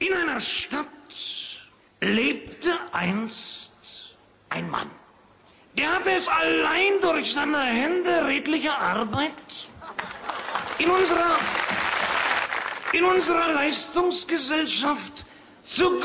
In einer Stadt lebte einst ein Mann. Der hatte es allein durch seine Hände redliche Arbeit in unserer Leistungsgesellschaft zu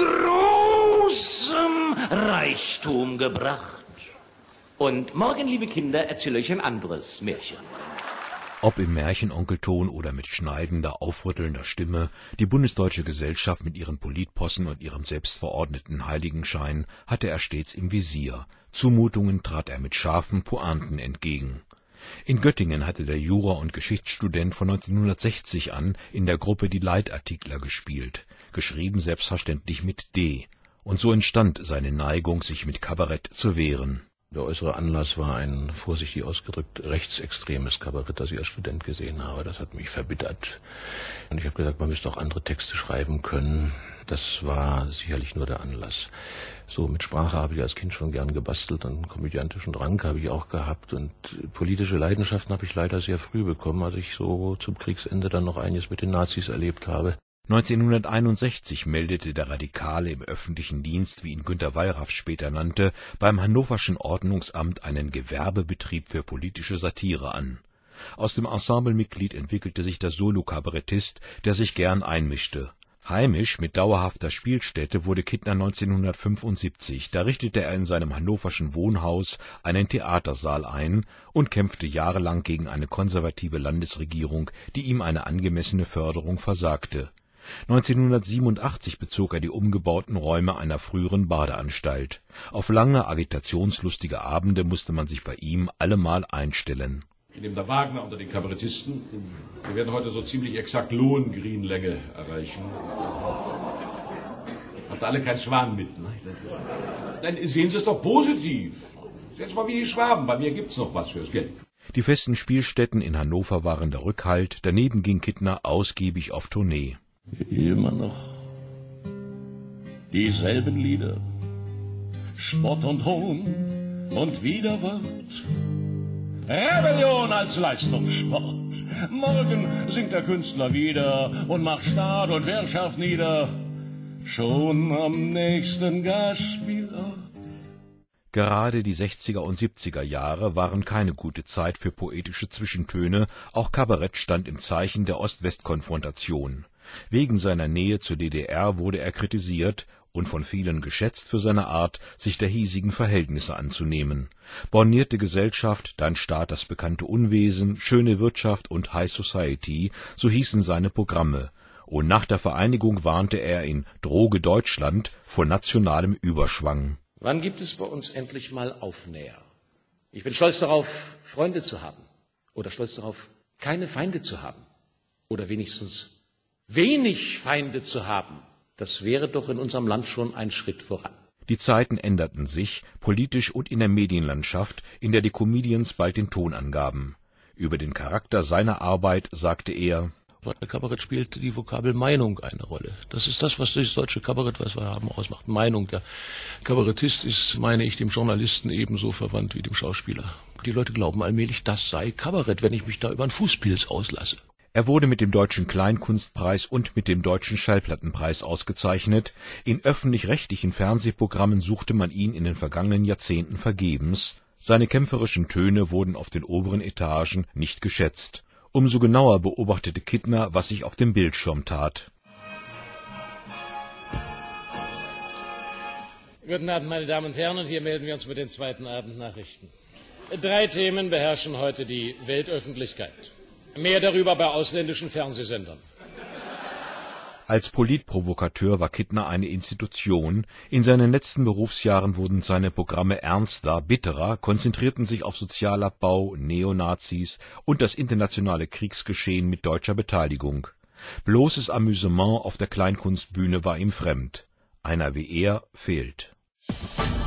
großem Reichtum gebracht. Und morgen, liebe Kinder, erzähle ich ein anderes Märchen. Ob im Märchenonkelton oder mit schneidender, aufrüttelnder Stimme, die bundesdeutsche Gesellschaft mit ihren Politpossen und ihrem selbstverordneten Heiligenschein hatte er stets im Visier. Zumutungen trat er mit scharfen Pointen entgegen. In Göttingen hatte der Jura- und Geschichtsstudent von 1960 an in der Gruppe die Leitartikler gespielt, geschrieben selbstverständlich mit D. Und so entstand seine Neigung, sich mit Kabarett zu wehren. Der äußere Anlass war ein, vorsichtig ausgedrückt, rechtsextremes Kabarett, das ich als Student gesehen habe. Das hat mich verbittert. Und ich habe gesagt, man müsste auch andere Texte schreiben können. Das war sicherlich nur der Anlass. So, mit Sprache habe ich als Kind schon gern gebastelt und komödiantischen Drang habe ich auch gehabt. Und politische Leidenschaften habe ich leider sehr früh bekommen, als ich so zum Kriegsende dann noch einiges mit den Nazis erlebt habe. 1961 meldete der Radikale im öffentlichen Dienst, wie ihn Günter Wallraff später nannte, beim Hannoverschen Ordnungsamt einen Gewerbebetrieb für politische Satire an. Aus dem Ensemblemitglied entwickelte sich der Solo-Kabarettist, der sich gern einmischte. Heimisch mit dauerhafter Spielstätte wurde Kittner 1975. Da richtete er in seinem hannoverschen Wohnhaus einen Theatersaal ein und kämpfte jahrelang gegen eine konservative Landesregierung, die ihm eine angemessene Förderung versagte. 1987 bezog er die umgebauten Räume einer früheren Badeanstalt. Auf lange, agitationslustige Abende musste man sich bei ihm allemal einstellen. Ich nehme da Wagner unter den Kabarettisten. Wir werden heute so ziemlich exakt Lohengrinlänge erreichen. Habt ihr alle keinen Schwan mit, ne? Dann sehen Sie es doch positiv. Jetzt mal wie die Schwaben, bei mir gibt's noch was fürs Geld. Die festen Spielstätten in Hannover waren der Rückhalt, daneben ging Kittner ausgiebig auf Tournee. Immer noch dieselben Lieder, Spott und Hohn und Widerwort, Rebellion als Leistungssport. Morgen singt der Künstler wieder und macht Staat und Wirtschaft nieder, schon am nächsten Gastspielort. Gerade die 60er und 70er Jahre waren keine gute Zeit für poetische Zwischentöne, auch Kabarett stand im Zeichen der Ost-West-Konfrontation. Wegen seiner Nähe zur DDR wurde er kritisiert und von vielen geschätzt für seine Art, sich der hiesigen Verhältnisse anzunehmen. Bornierte Gesellschaft, dein Staat das bekannte Unwesen, schöne Wirtschaft und High Society, so hießen seine Programme. Und nach der Vereinigung warnte er in Droge Deutschland vor nationalem Überschwang. Wann gibt es bei uns endlich mal Aufnäher? Ich bin stolz darauf, Freunde zu haben. Oder stolz darauf, keine Feinde zu haben. Oder wenigstens wenig Feinde zu haben. Das wäre doch in unserem Land schon ein Schritt voran. Die Zeiten änderten sich, politisch und in der Medienlandschaft, in der die Comedians bald den Ton angaben. Über den Charakter seiner Arbeit sagte er: Bei der Kabarett spielt die Vokabel Meinung eine Rolle. Das ist das, was das deutsche Kabarett, was wir haben, ausmacht. Meinung. Der Kabarettist ist, meine ich, dem Journalisten ebenso verwandt wie dem Schauspieler. Die Leute glauben allmählich, das sei Kabarett, wenn ich mich da über einen Fußpilz auslasse. Er wurde mit dem Deutschen Kleinkunstpreis und mit dem Deutschen Schallplattenpreis ausgezeichnet. In öffentlich-rechtlichen Fernsehprogrammen suchte man ihn in den vergangenen Jahrzehnten vergebens. Seine kämpferischen Töne wurden auf den oberen Etagen nicht geschätzt. Umso genauer beobachtete Kittner, was sich auf dem Bildschirm tat. Guten Abend, meine Damen und Herren, und hier melden wir uns mit den zweiten Abendnachrichten. 3 Themen beherrschen heute die Weltöffentlichkeit. Mehr darüber bei ausländischen Fernsehsendern. Als Politprovokateur war Kittner eine Institution. In seinen letzten Berufsjahren wurden seine Programme ernster, bitterer, konzentrierten sich auf Sozialabbau, Neonazis und das internationale Kriegsgeschehen mit deutscher Beteiligung. Bloßes Amüsement auf der Kleinkunstbühne war ihm fremd. Einer wie er fehlt.